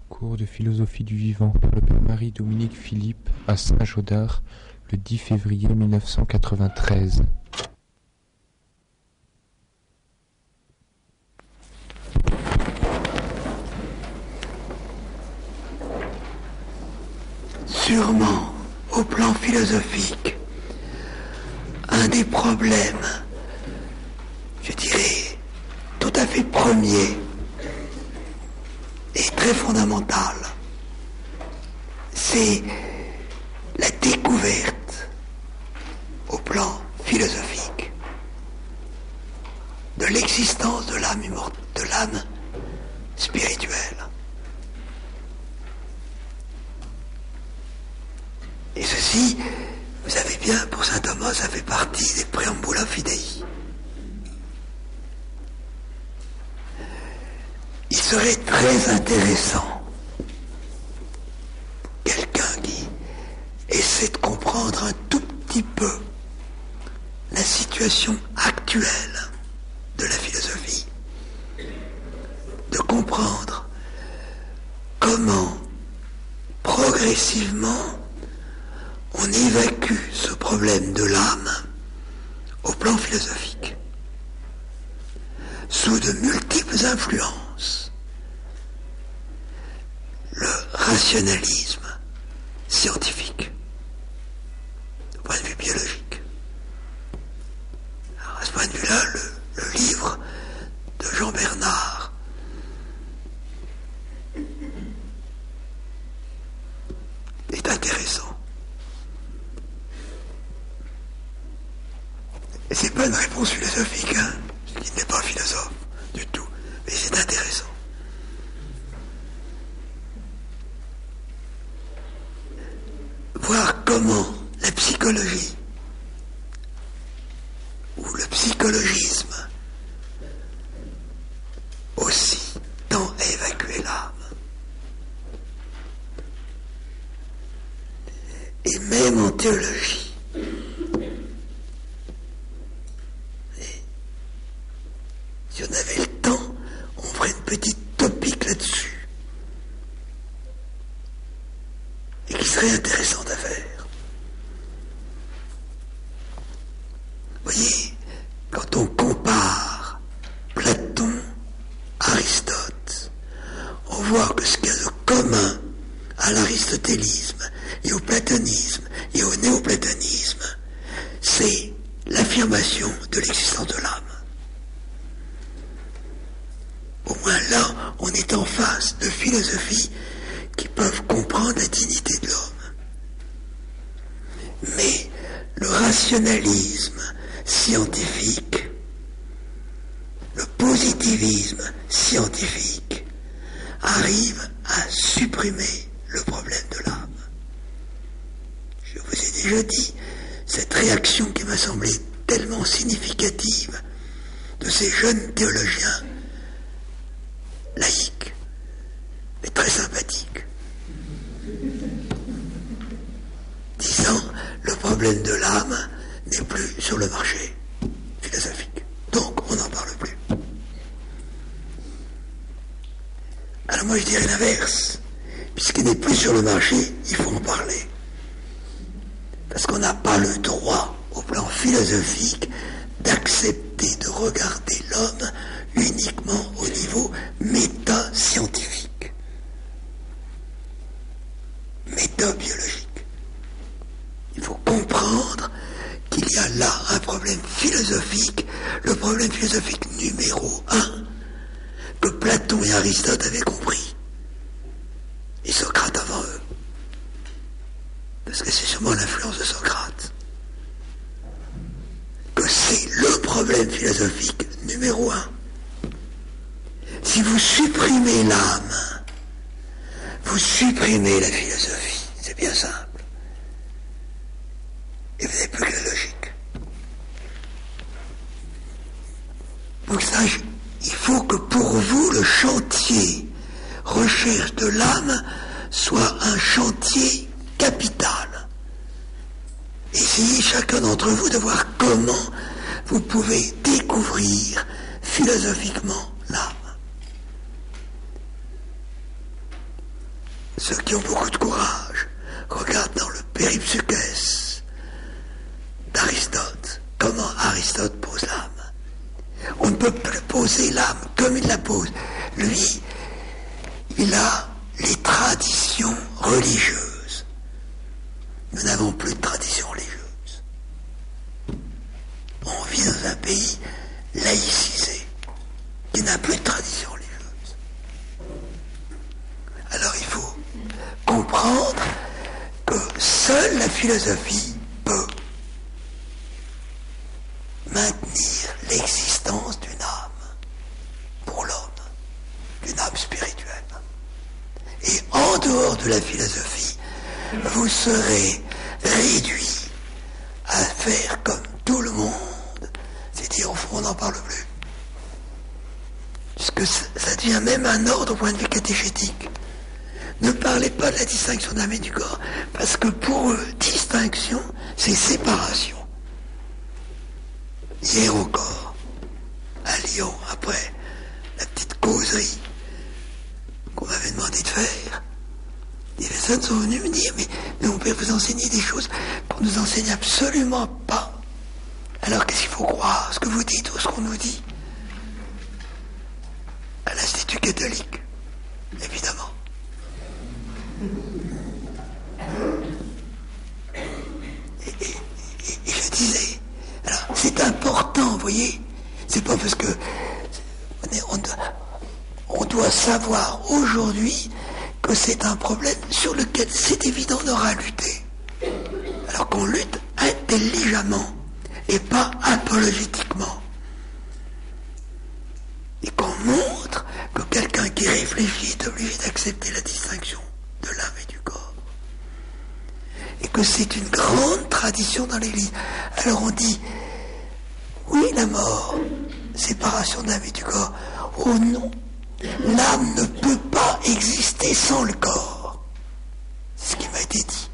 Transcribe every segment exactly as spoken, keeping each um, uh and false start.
Cours de philosophie du vivant par le père Marie-Dominique Philippe à Saint-Gaudard le dix février mille neuf cent quatre-vingt-treize. Sûrement, au plan philosophique, un des problèmes, je dirais, tout à fait premier et très fondamental, c'est la découverte au plan philosophique de l'existence de l'âme immortelle, de l'âme spirituelle. Et ceci, vous savez bien, pour saint Thomas, ça fait partie des préambula fidei. Il serait très intéressant, quelqu'un qui essaie de comprendre un tout petit peu la situation actuelle de la philosophie, de comprendre comment progressivement on évacue ce problème de l'âme au plan philosophique, sous de multiples influences. Le rationalisme scientifique, du point de vue biologique. Alors, à ce point de vue-là, le, le livre de Jean Bernard est intéressant. Et c'est pas une réponse philosophique, hein, parce qu'il n'est pas philosophe du tout, mais c'est intéressant. Voir comment la psychologie ou le psychologisme aussi tend à évacuer l'âme. Et même en théologie. Si on avait le temps, on ferait une petite topique là-dessus. Et qui serait intéressante à faire. Vous voyez, quand on compare Platon, Aristote, on voit que ce qu'il y a de commun à l'aristotélisme et au platonisme et au néoplatonisme, c'est l'affirmation de l'existence de l'âme. Au moins là, on est en face de philosophies qui peuvent comprendre la dignité de l'homme. Mais le rationalisme scientifique, le positivisme scientifique, arrive à supprimer le problème de l'âme. Je vous ai déjà dit, cette réaction qui m'a semblé tellement significative de ces jeunes théologiens laïque, mais très sympathique, disant le problème de l'âme n'est plus sur le marché philosophique, donc on n'en parle plus. Alors moi je dirais l'inverse, puisqu'il n'est plus sur le marché, il faut en parler, parce qu'on n'a pas le droit au plan philosophique d'accepter de regarder l'homme uniquement au niveau méta-scientifique, méta-biologique. Il faut comprendre qu'il y a là un problème philosophique, le problème philosophique numéro un, que Platon et Aristote avaient compris, et Socrate avant eux, parce que c'est sûrement l'influence de Socrate, que c'est le problème philosophique numéro un. Si vous supprimez l'âme, vous supprimez la philosophie. C'est bien simple. Et vous n'avez plus que la logique. Pour ça, il faut que pour vous, le chantier recherche de l'âme soit un chantier capital. Essayez chacun d'entre vous de voir comment vous pouvez découvrir philosophiquement l'âme. ceux qui ont beaucoup de courage regardent dans le Péripsuchès d'Aristote comment Aristote pose l'âme. On ne peut plus poser l'âme comme il la pose. Lui, il a les traditions religieuses. Nous n'avons plus de traditions religieuses. On vit dans un pays laïcisé qui n'a plus de tradition religieuse. Alors il faut comprendre que seule la philosophie peut maintenir l'existence d'une âme pour l'homme, d'une âme spirituelle. Et en dehors de la philosophie, vous serez réduit à faire comme tout le monde, c'est-à-dire au fond on n'en parle plus. Puisque ça devient même un ordre au point de vue catéchétique. Ne parlez pas de la distinction de l'âme et du corps, parce que pour eux, distinction, c'est séparation. Hier encore, à Lyon, après la petite causerie qu'on m'avait demandé de faire, des personnes sont venues me dire, mais, mais on peut vous enseigner des choses qu'on ne nous enseigne absolument pas. Alors qu'est-ce qu'il faut croire, ce que vous dites ou ce qu'on nous dit? À l'Institut catholique, évidemment. Et, et, et, et je disais, alors c'est important, vous voyez, c'est pas parce que on, doit, on doit savoir aujourd'hui que c'est un problème sur lequel c'est évident on aura à lutter. Alors qu'on lutte intelligemment et pas apologétiquement. Et qu'on montre que quelqu'un qui réfléchit est obligé d'accepter la distinction de l'âme et du corps. Et que c'est une grande tradition dans l'Église. Alors on dit, oui, la mort, séparation de l'âme et du corps. Oh non, l'âme ne peut pas exister sans le corps. C'est ce qui m'a été dit.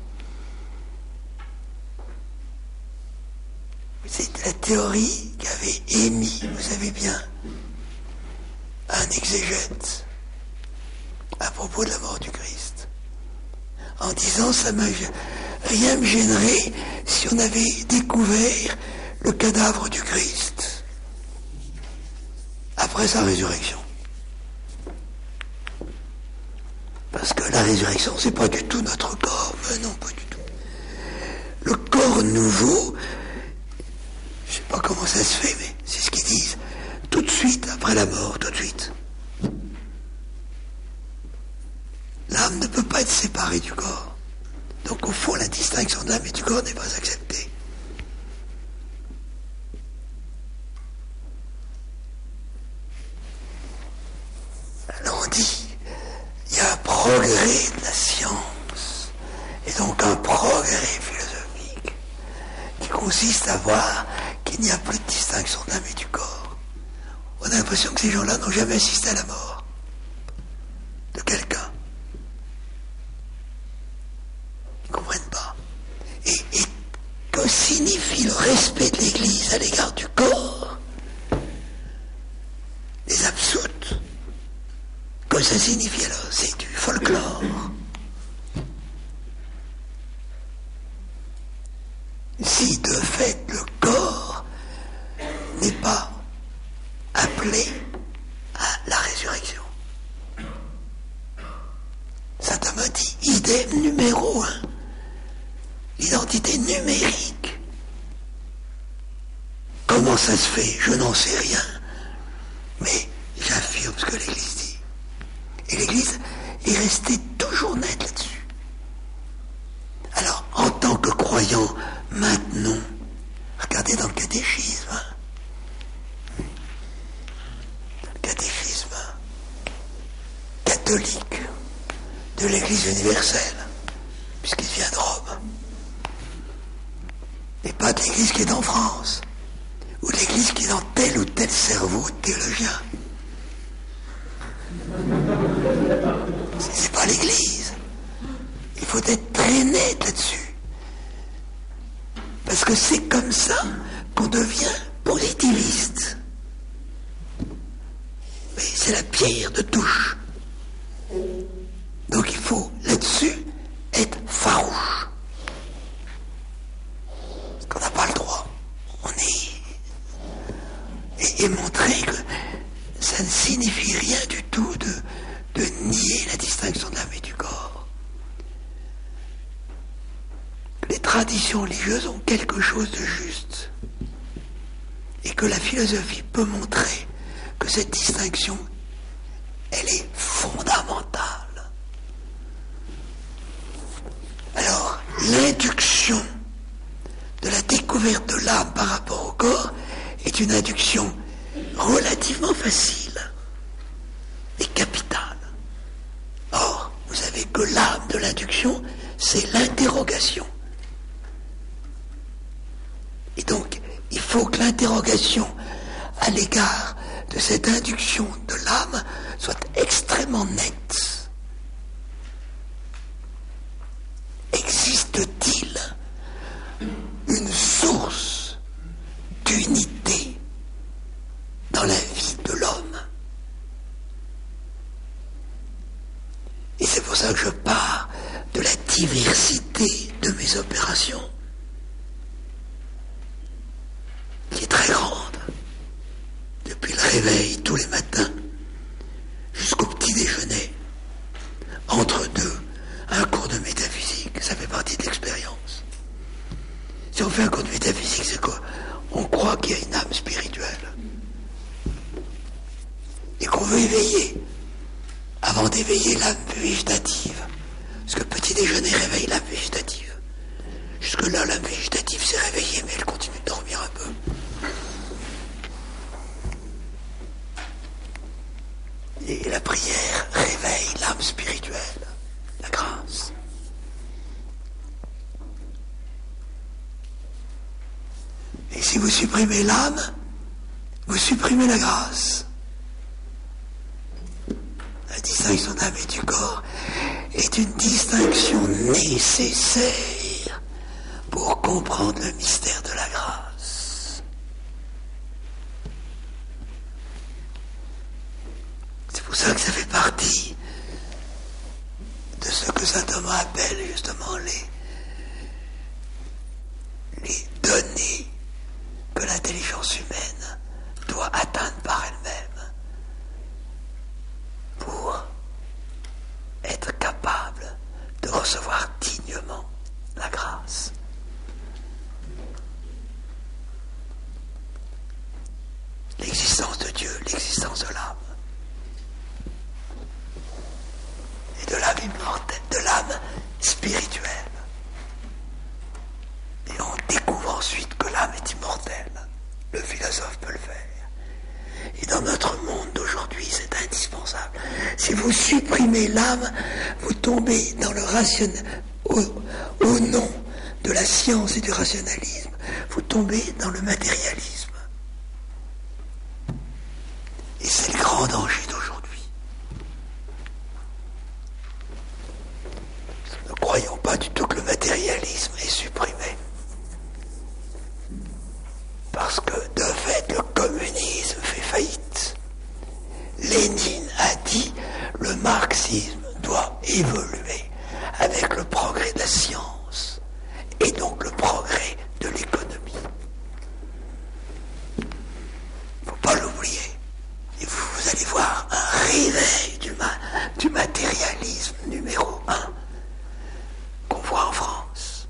C'est la théorie qu'avait émis, vous savez bien, un exégète à propos de la mort du Christ, en disant ça me, rien me gênerait si on avait découvert le cadavre du Christ après sa résurrection. Parce que la résurrection, c'est pas du tout notre corps, mais non, pas du tout. Le corps nouveau, je sais pas comment ça se fait, mais c'est ce qu'ils disent, tout de suite après la mort, tout de suite. L'âme ne peut pas être séparée du corps. Donc au fond, la distinction de l'âme et du corps n'est pas acceptée. Alors on dit, il y a un progrès de la science, et donc un progrès philosophique, qui consiste à voir qu'il n'y a plus de distinction de l'âme et du corps. On a l'impression que ces gens-là n'ont jamais assisté à la mort de quelqu'un. Ils ne comprennent pas. Et, et que signifie le respect de l'Église à l'égard du corps? Les absoutes. Que ça signifie alors? C'est du folklore. Si de fait le corps n'est pas appelé à la résurrection. Saint Thomas dit idem numéro un. L'identité numérique. Comment ça se fait? Je n'en sais rien. Mais j'affirme ce que l'Église dit. Et l'Église est restée toujours nette là-dessus. Alors, en tant que croyant, maintenant, regardez dans le catéchisme. Hein. Dans le catéchisme catholique de l'Église universelle, puisqu'il vient de Rome. Et pas de l'Église qui est en France, ou l'Église qui est dans tel ou tel cerveau théologien. C'est pas l'Église. Il faut être très net là-dessus. Parce que c'est comme ça qu'on devient positiviste. Mais c'est la pierre de touche. Donc il faut la là-dessus est farouche. Parce qu'on n'a pas le droit. On est... Et, et montrer que ça ne signifie rien du tout de, de nier la distinction de l'âme et du corps. Les traditions religieuses ont quelque chose de juste. Et que la philosophie peut montrer que cette distinction, elle est fondamentale. Alors, l'induction de la découverte de l'âme par rapport au corps est une induction relativement facile et capitale. Or, vous savez que l'âme de l'induction, c'est l'interrogation. Et donc, il faut que l'interrogation à l'égard de cette induction de l'âme soit extrêmement nette. Existe-t-il une source d'unité dans la vie de l'homme? Et c'est pour ça que je pars de la diversité de mes opérations, qui est très grande, depuis le réveil tous les matins jusqu'au petit déjeuner, entre deux, un cours de métaphysique, ça fait partie de l'expérience. Si on fait un cours de métaphysique, c'est quoi? On croit qu'il y a une âme spirituelle et qu'on veut éveiller, avant d'éveiller l'âme végétative, parce que petit déjeuner réveille l'âme végétative. Jusque-là, l'âme végétative s'est réveillée, mais elle continue de dormir un peu. Et la prière réveille l'âme spirituelle, la grâce. Et si vous supprimez l'âme, vous supprimez la grâce. La distinction d'âme et du corps est une distinction nécessaire pour comprendre le mystère de la grâce. C'est pour ça que ça fait partie de ce que saint Thomas appelle justement les, les données que l'intelligence humaine doit atteindre par elle-même pour être capable de recevoir dignement la grâce. L'existence de Dieu, l'existence de l'âme. Et de l'âme immortelle, de l'âme spirituelle. Et on découvre ensuite que l'âme est immortelle. Le philosophe peut le faire. Et dans notre monde d'aujourd'hui, c'est indispensable. Si vous supprimez l'âme, vous tombez dans le rationnel, au, au nom de la science et du rationalisme, vous tombez dans le matérialisme. Et c'est le grand danger d'aujourd'hui. Ne croyons pas du tout que le matérialisme est supprimé. Parce que, de fait, le communisme fait faillite. Lénine a dit le marxisme doit évoluer avec le progrès de la science et donc le progrès de l'économie. Il ne faut pas l'oublier. Et vous, vous allez voir un réveil du, ma- du matérialisme numéro un qu'on voit en France.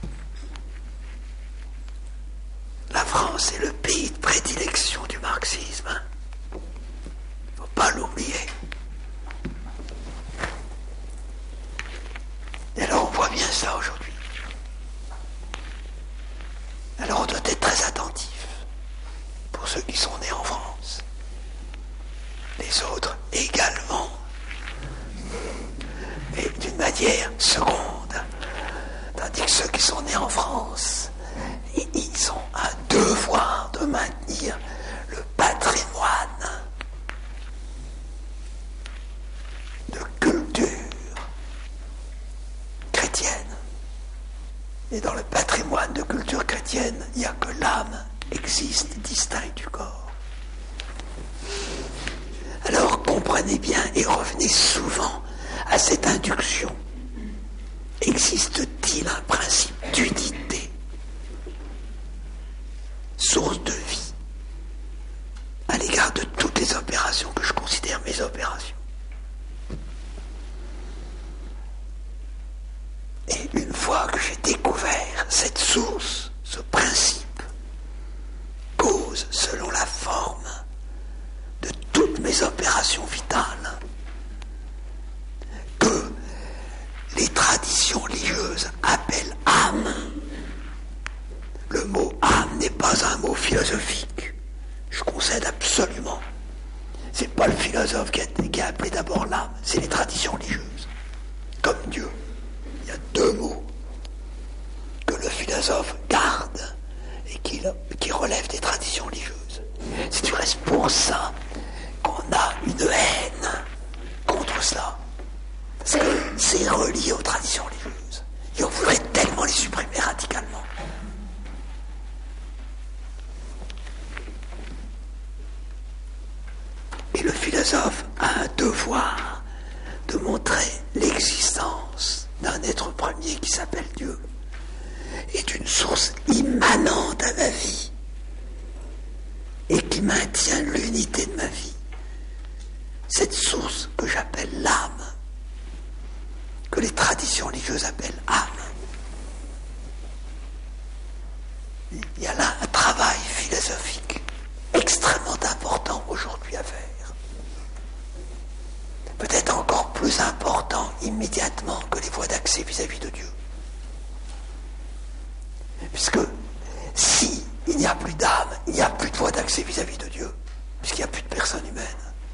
La France est le pays de prédilection du marxisme. Il ne faut pas l'oublier. Et alors on voit bien ça aujourd'hui. Alors on doit être très attentif pour ceux qui sont nés en France. Les autres également. Mais d'une manière seconde. Tandis que ceux qui sont nés en France, ils ont un devoir de maintenir le patrimoine de culture chrétienne. Et dans le patrimoine de culture chrétienne, il n'y a que l'âme existe distincte du corps. Alors comprenez bien et revenez souvent à cette induction existe-t-il un principe d'unité, source de vie, à l'égard de toutes les opérations que je considère mes opérations? Et une fois que j'ai découvert cette source, ce principe, cause selon la forme de toutes mes opérations vitales, que les traditions religieuses appellent âme. Le mot âme n'est pas un mot philosophique, je concède absolument. C'est pas le philosophe qui a, qui a appelé d'abord l'âme, c'est les traditions religieuses. Comme Dieu, il y a deux mots que le philosophe garde et qui, qui relèvent des traditions religieuses. C'est du reste pour ça qu'on a une haine contre cela. Parce que c'est relié aux traditions religieuses. Et on voudrait tellement les supprimer radicalement. Et le philosophe a un devoir de montrer l'existence d'un être premier qui s'appelle Dieu et d'une source immanente à ma vie et qui maintient l'unité de ma vie. Cette source que j'appelle l'âme, que les traditions religieuses appellent âme. Il y a là un travail philosophique extrêmement important aujourd'hui à faire. Peut-être encore plus important immédiatement que les voies d'accès vis-à-vis de Dieu. Puisque si il n'y a plus d'âme, il n'y a plus de voie d'accès vis-à-vis de Dieu, puisqu'il n'y a plus de personne humaine.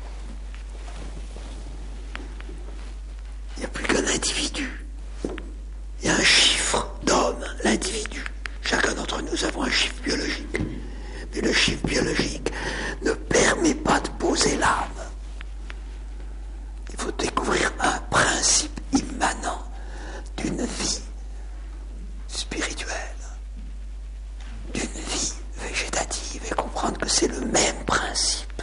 Il n'y a plus qu'un individu. Il y a un chiffre d'homme, l'individu. Chacun d'entre nous avons un chiffre biologique. Mais le chiffre biologique ne permet pas de poser l'âme. Il faut découvrir un principe immanent d'une vie spirituelle, d'une vie végétative, et comprendre que c'est le même principe.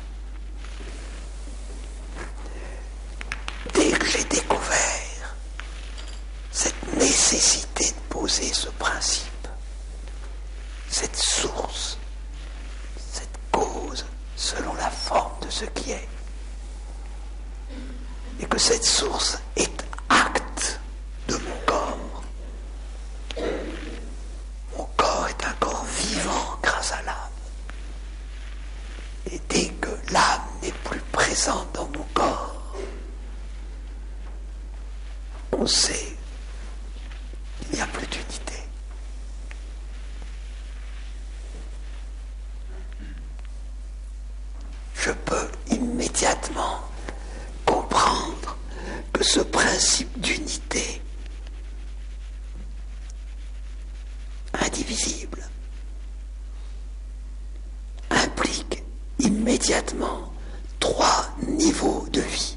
Dès que j'ai découvert cette nécessité de poser ce principe, cette source, cette cause selon la forme de ce qui est, et que cette source est acte de mon corps. Mon corps est un corps vivant grâce à l'âme. Et dès que l'âme n'est plus présente dans mon corps, on sait qu'il n'y a plus d'unité. Je peux immédiatement comprendre que ce principe d'unité indivisible implique immédiatement trois niveaux de vie.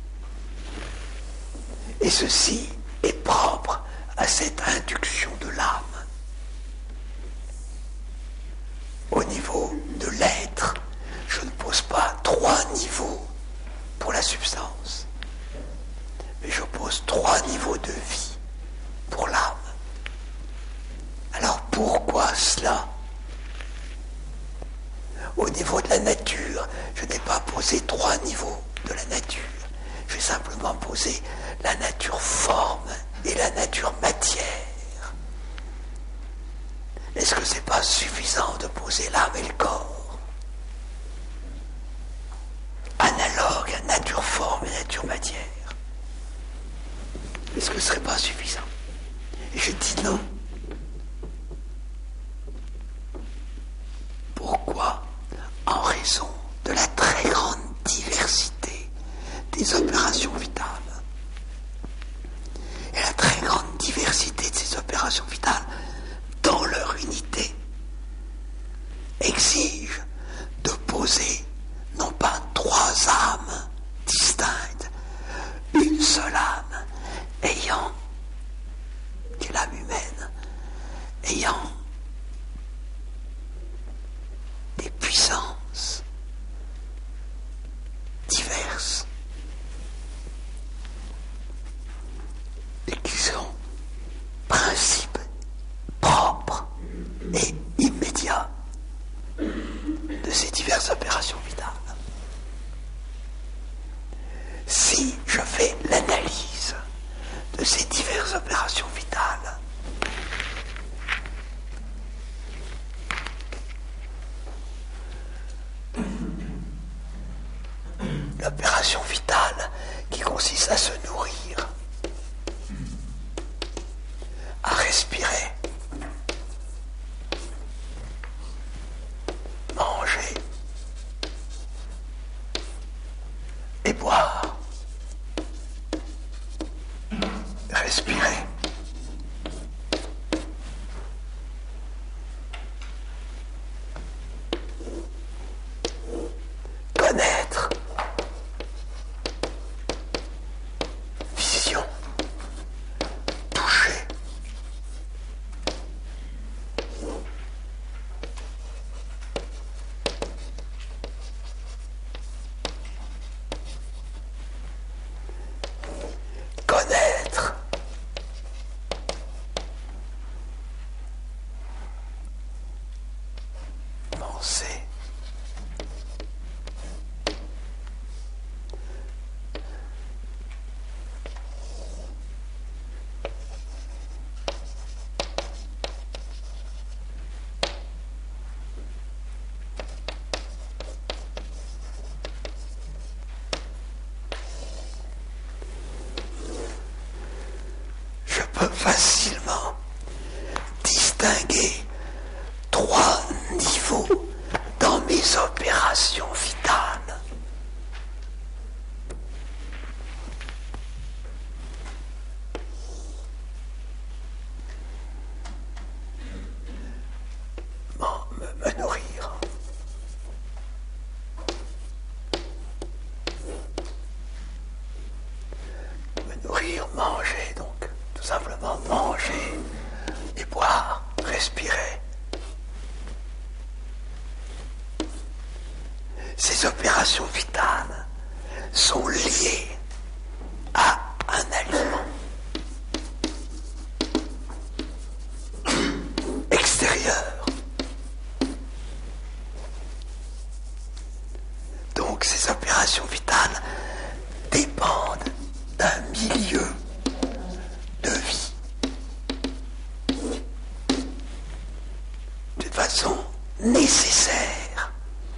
Et ceci est propre à cette induction de l'âme. Au niveau de l'être, je ne pose pas trois niveaux pour la substance, mais je pose trois niveaux de vie pour l'âme. Alors pourquoi cela? Au niveau de la nature, je n'ai pas posé trois niveaux de la nature. J'ai simplement posé la nature forme et la nature matière. Est-ce que c'est pas suffisant de poser l'âme et le corps, analogue à nature forme et nature matière? Est-ce que ce serait pas suffisant? Et je dis non. Pourquoi? En raison de la très grande diversité des opérations vitales. Et la très grande diversité de ces opérations vitales, dans leur unité, exige de poser non pas trois âmes distinctes, une seule âme ayant, qui est l'âme humaine, ayant des puissances diverses et qui sont et immédiat de ces diverses opérations vitales. Si je fais l'analyse de ces diverses opérations vitales, l'opération vitale qui consiste à se nourrir, à respirer, manger et boire, respirer, connaître, vision, toucher, connaître, penser, je peux facilement distinguer trois niveaux dans mes opérations vitales. Bon, me, me nourrir. Me nourrir, manger, donc tout simplement manger et boire, respirer. Ces opérations vitales sont liées à un aliment extérieur. Donc ces opérations vitales dépendent d'un milieu de vie. D'une façon nécessaire.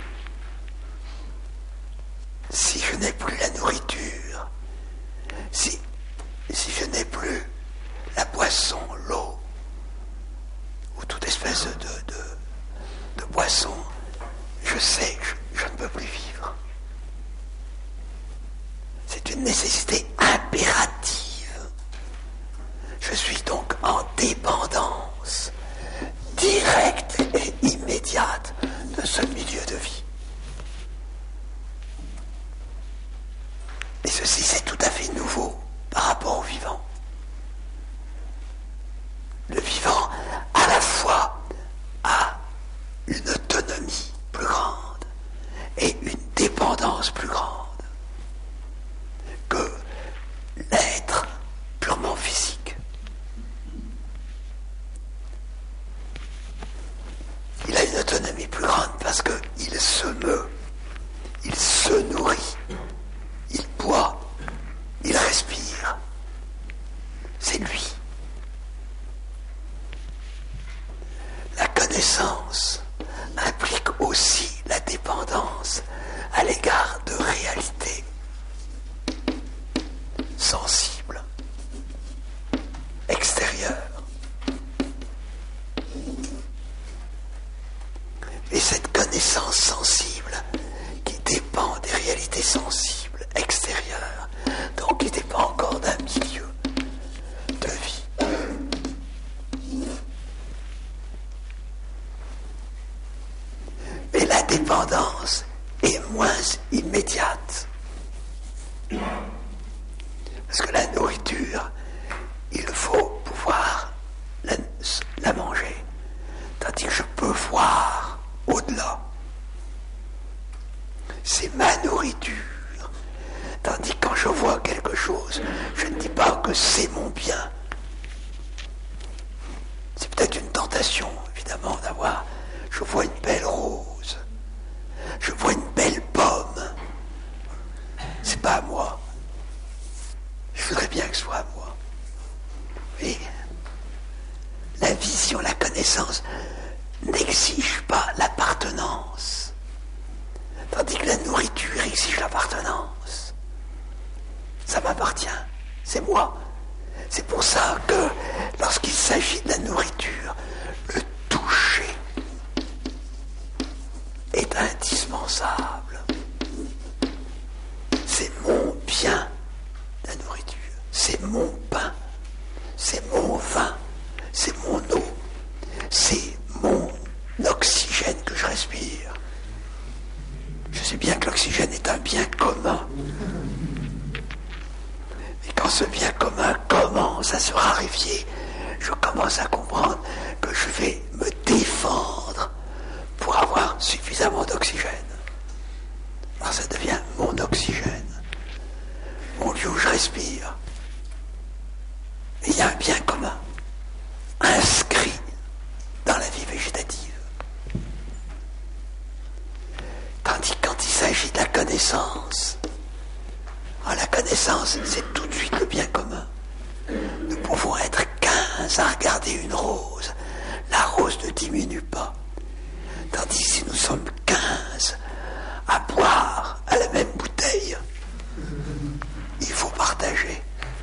Si je n'ai plus la nourriture, si, si je n'ai plus la boisson, l'eau, ou toute espèce de, de, de boisson, je sais que je, je ne peux plus vivre. C'est une nécessité impérative. Je suis donc en dépendance directe et immédiate de ce milieu de vie. Et ceci, c'est tout à fait nouveau par rapport au vivant. Le vivant, à la fois, a une autonomie plus grande et une dépendance plus grande que l'être purement physique. Il a une autonomie plus grande parce qu'il se meut, il se nourrit, il boit, il respire. C'est lui. La connaissance implique aussi la dépendance à l'égard de réalités sensibles, extérieures. Et cette connaissance sensible qui dépend des réalités sensibles extérieures, donc qui dépend encore d'un milieu de vie. Et la dépendance est moins immédiate. Parce que la nourriture, il faut pouvoir la, la manger. Tandis que je peux voir au-delà. C'est ma nourriture. Tandis que quand je vois quelque chose, je ne dis pas que c'est mon bien. C'est peut-être une tentation, évidemment, Je vois une belle rose. Je vois une belle pomme. C'est pas à moi. Je voudrais bien que ce soit à moi. Oui. La vision, la connaissance n'exige pas l'appartenance. Tandis que la nourriture exige l'appartenance. Ça m'appartient. C'est moi. C'est pour ça que lorsqu'il s'agit de la nourriture, le toucher est indispensable. C'est mon bien, la nourriture. C'est mon pain. C'est mon vin. C'est mon eau. C'est mon oxygène que je respire. Je sais bien que l'oxygène est un bien commun. Mais quand ce bien commun commence à se raréfier, je commence à comprendre que je vais me défendre pour avoir suffisamment d'oxygène. Alors ça devient mon oxygène, mon lieu où je respire. Et il y a un bien commun, inscrit dans la vie végétative. Tandis que quand il s'agit de la connaissance, alors la connaissance, c'est tout de suite le bien commun. Nous pouvons être quinze à regarder une rose. La rose ne diminue pas. Tandis que si nous sommes quinze à boire à la même bouteille, il faut partager.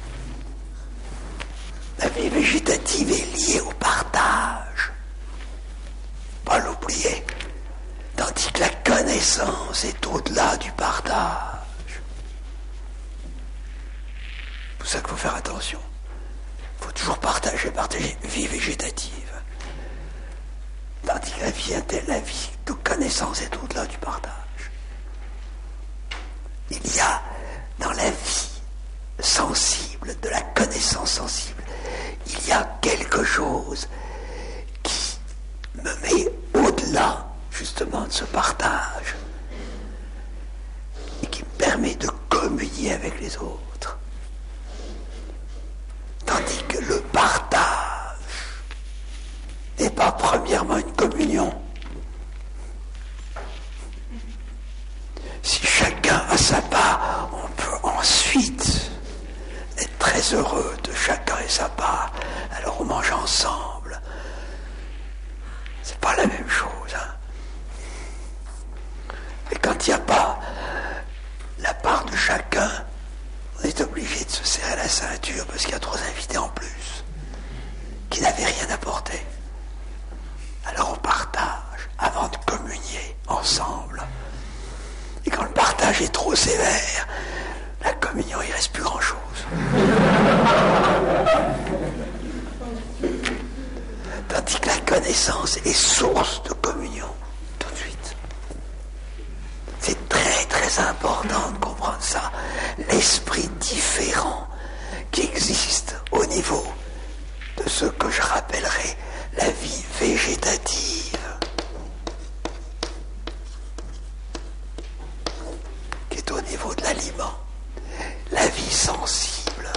La vie végétative est liée au partage. Pas l'oublier. Tandis que la connaissance est au-delà du partage. C'est pour ça qu'il faut faire attention. Il faut toujours partager, partager. Vie végétative. Tandis que la vie interne, la vie de connaissance est au-delà du partage. Il y a dans la vie sensible, de la connaissance sensible, il y a quelque chose qui me met au-delà justement de ce partage et qui me permet de communier avec les autres. Tandis que le partage n'est pas premièrement une communion. Si chacun a sa part, on peut ensuite être très heureux de chacun et sa part. Alors on mange ensemble. C'est pas la même chose, hein. Mais quand il n'y a pas la part de chacun, on est obligé de se serrer la ceinture parce qu'il y a trop d'invités en plus qui n'avaient rien apporté. Alors on partage avant de communier ensemble. Et quand le partage est trop sévère, la communion, il ne reste plus grand-chose. Tandis que la connaissance est source de communion, tout de suite. C'est très très important de comprendre ça. L'esprit différent qui existe au niveau de ce que je rappellerai la vie végétative. Qui est au niveau de l'aliment. La vie sensible.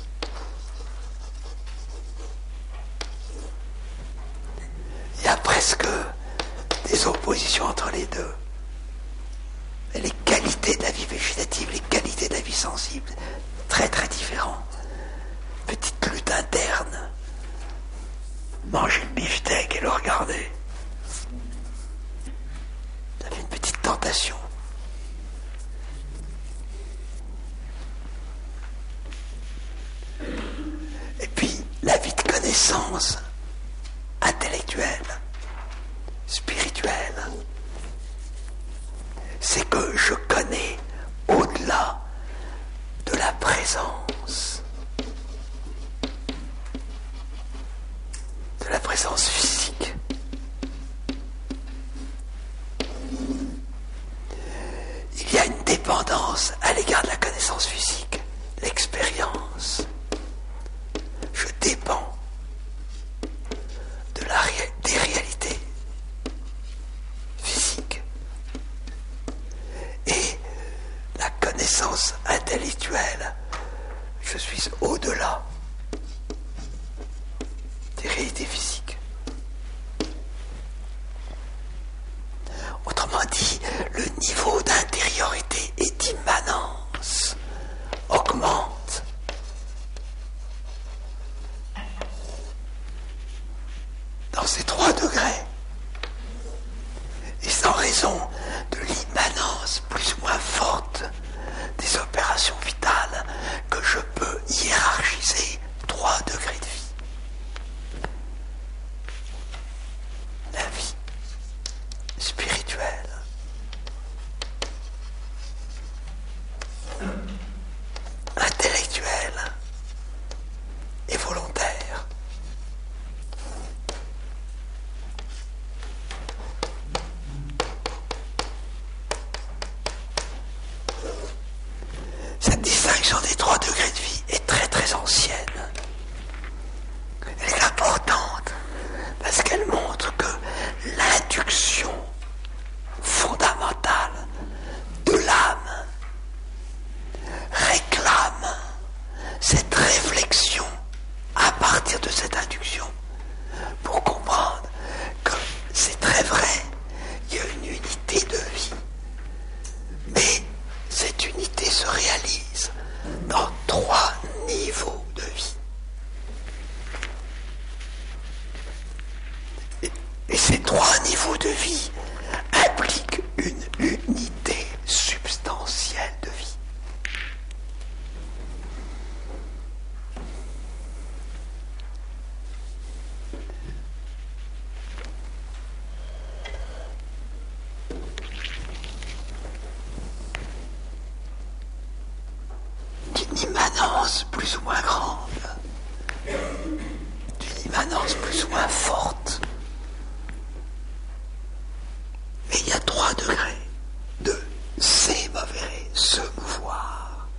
Il y a presque des oppositions entre les deux. Et les qualités de la vie végétative, les qualités de la vie sensible, très très différents. Petite lutte interne. Manger le beefsteak et le regarder. Ça fait une petite tentation. Et puis, la vie de connaissance intellectuelle, spirituelle, c'est que je connais au-delà de la présence, de la présence physique. Il y a une dépendance à l'égard de la connaissance physique, l'expérience. Je dépends de la ré- des réalités physiques. Et la connaissance intellectuelle, je suis au-delà des réalités physiques. Ces trois niveaux de vie impliquent une unité substantielle de vie. D'une immanence plus ou moins grande, d'une immanence plus ou moins forte. Mais il y a trois degrés de s'émovérer, se mouvoir.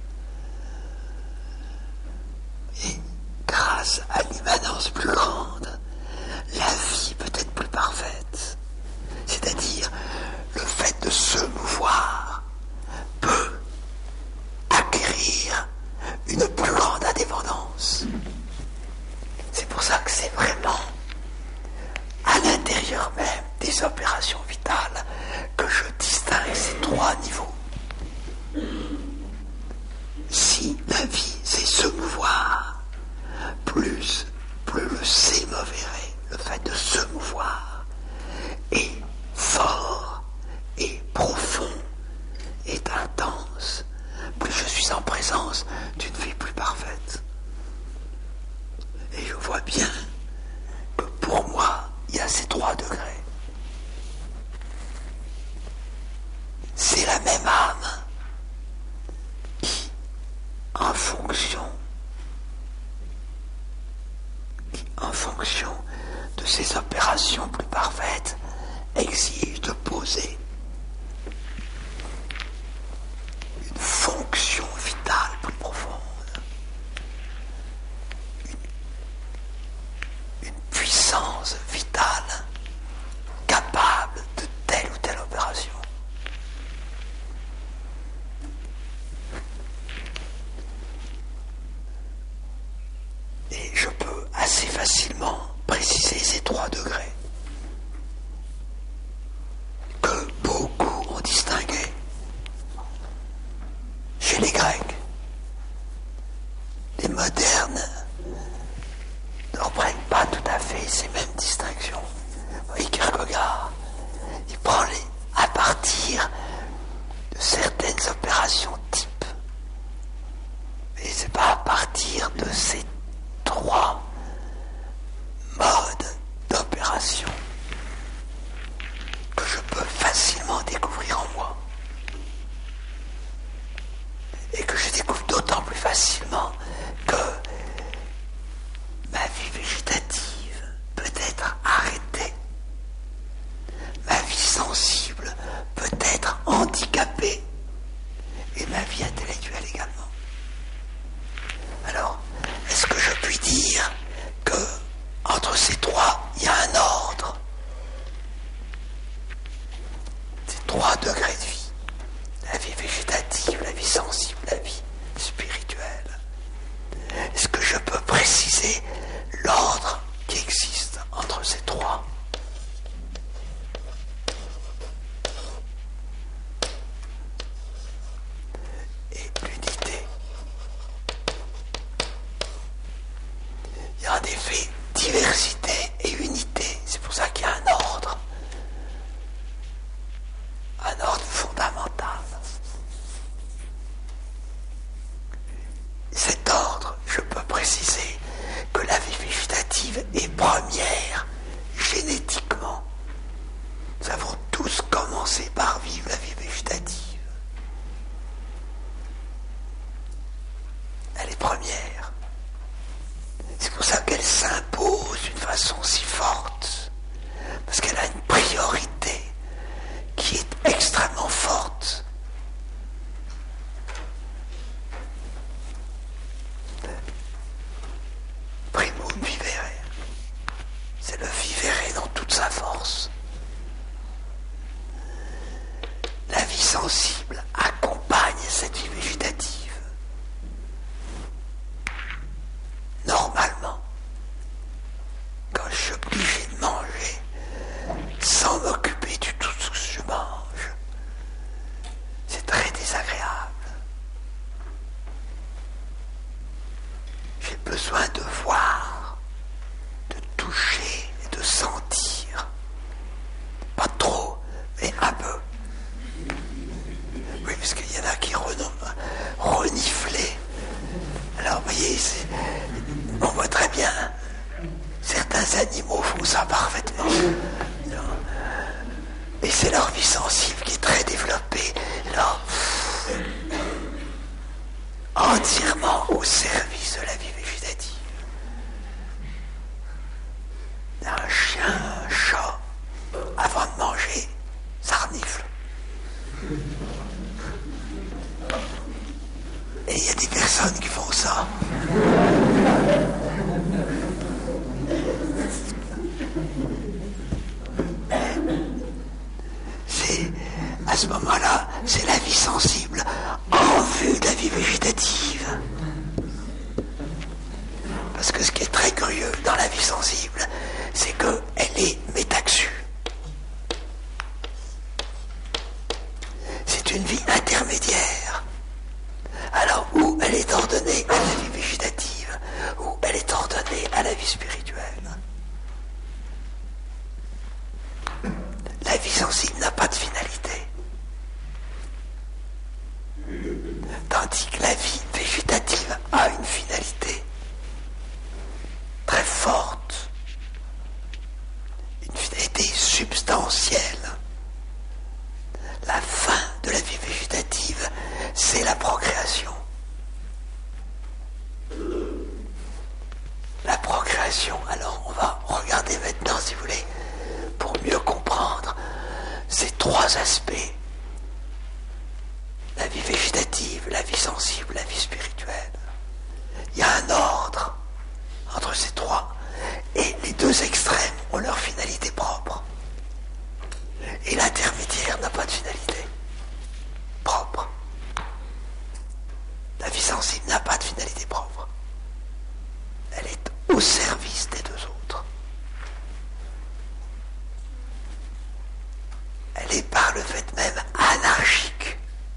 Et grâce à l'immanence plus grande, la vie peut être plus parfaite. C'est-à-dire, le fait de se mouvoir peut acquérir une plus grande indépendance. C'est pour ça que c'est vraiment à l'intérieur même des opérations vitales que je distingue ces trois niveaux. Si la vie c'est se mouvoir, plus, plus le s'émovérer, le fait de se mouvoir, est fort et profond, est intense, plus je suis en présence d'une vie plus parfaite. Et je vois bien que pour moi, il y a ces trois degrés. C'est la même âme qui, en fonction, qui, en fonction de ces opérations plus parfaites, exige de poser une fonction vitale plus profonde, une, une puissance vitale capable de telle ou telle opération. Et je peux assez facilement préciser ces trois degrés que beaucoup ont distingués chez les Grecs. Les modernes ne reprennent pas tout à fait ces mêmes distinctions. Oui, Kierkegaard, il prend les à partir de certaines opérations types. Mais c'est pas à partir de ces trois modes d'opération que je peux facilement découvrir en moi. Et que je découvre d'autant plus facilement que ma vie végétative peut être arrêtée. Ma vie sensible peut être handicapée. Et ma vie intellectuelle également. Alors, est-ce que je puis dire que entre ces trois, il y a un ordre? Ces trois degrés de vie. La vie végétative, la vie sensible, la vie spirituelle. Est-ce que je peux préciser l'ordre qui existe entre ces trois? Et l'unité. Il y a en effet diversité et unité. C'est pour ça qu'il y a un ordre. Un ordre fondamental. Cet ordre, je peux préciser que la c'est leur vie sensible qui est très développée, là, entièrement au service de la vie végétative. Un chien, un chat, avant de manger, ça renifle. Et il y a des personnes qui font ça. C'est, à ce moment-là, c'est la vie sensible en vue de la vie végétative. Parce que ce qui est très curieux dans la vie sensible, c'est qu'elle est métaxue. C'est une vie intermédiaire. Alors, où elle est ordonnée à la vie végétative, où elle est ordonnée à la vie spirituelle. La vie sensible n'a pas de finalité. Tandis que la vie végétative a une finalité très forte, une finalité substantielle. La fin de la vie végétative, c'est la procréation. La procréation, alors on va regarder maintenant, si vous voulez, pour mieux comprendre ces trois aspects. La vie végétative, la vie sensible, la vie spirituelle. Il y a un ordre entre ces trois. Et les deux extrêmes ont leur finalité propre. Et l'intermédiaire n'a pas de finalité propre. La vie sensible n'a pas de finalité propre. Elle est au service des deux autres. Elle est par le fait même anarchique.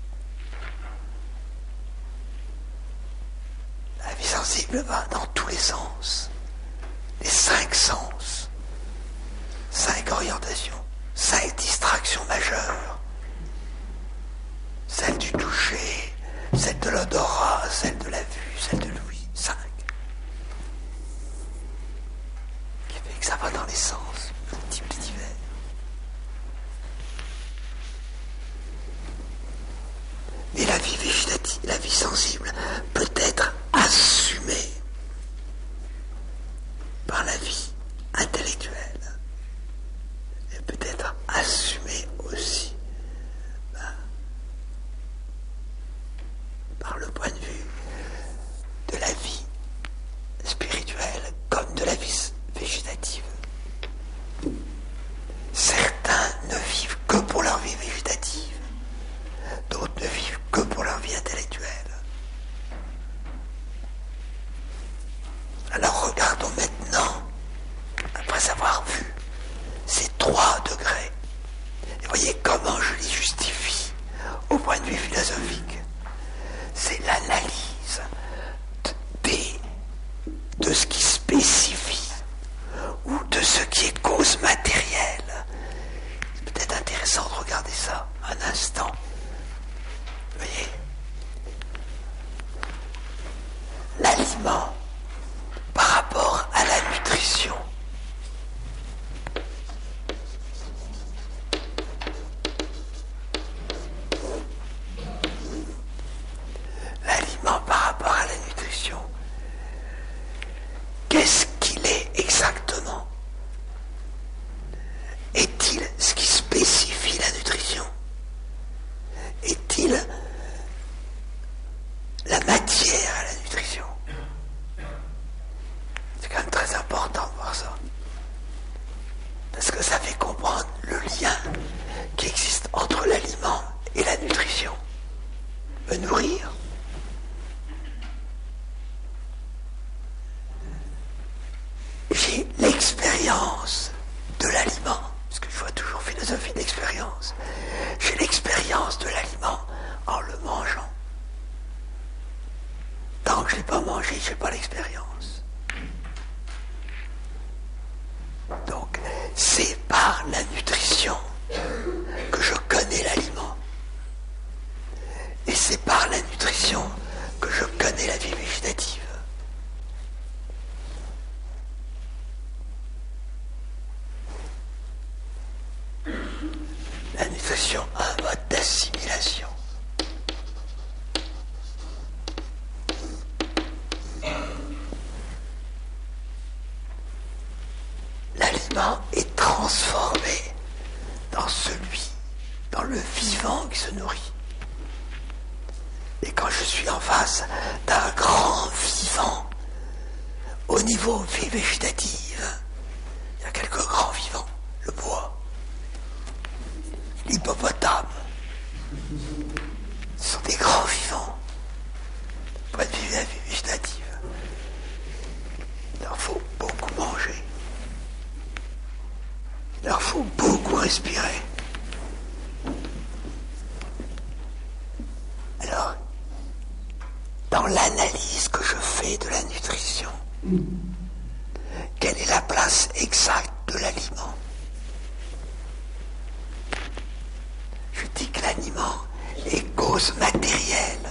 La vie sensible va dans tous les sens. Les cinq sens. Cinq orientations. Cinq distractions majeures. Celle du toucher, celle de l'odorat, celle de la vue, celle de l'ouïe. Cinq. Qui fait que ça va dans les sens multiples et divers. Mais la vie végétative, la vie sensible, peut être assumée par la vie intellectuelle. Elle peut être assumée aussi ben, par le point de vue de la vie spirituelle comme de la vie végétative. Certains ne vivent que pour leur vie végétative, d'autres ne vivent que pour leur vie intellectuelle. Alors regardons maintenant, après avoir vu ces trois degrés, et voyez comment je les justifie au point de vue philosophique. C'est l'analyse des, de ce qui spécifie ou de ce qui est cause matérielle. C'est peut-être intéressant de regarder ça un instant. Vous voyez, l'aliment par rapport à la nutrition. L'aliment par rapport à la nutrition. Qu'est-ce qu'il est exactement? sur un mode d'assimilation. L'aliment est transformé dans celui, dans le vivant qui se nourrit. Et quand je suis en face d'un grand vivant, au niveau vie végétative, il y a quelques grands vivants, le bois, l'hippopotame, ce sont des grands vivants, pas de vie végétative. Il leur faut beaucoup manger, il leur faut beaucoup respirer. Alors, dans l'analyse que je fais de la nutrition, quelle est la place exacte de l'aliment? Je dis que l'aliment est cause matérielle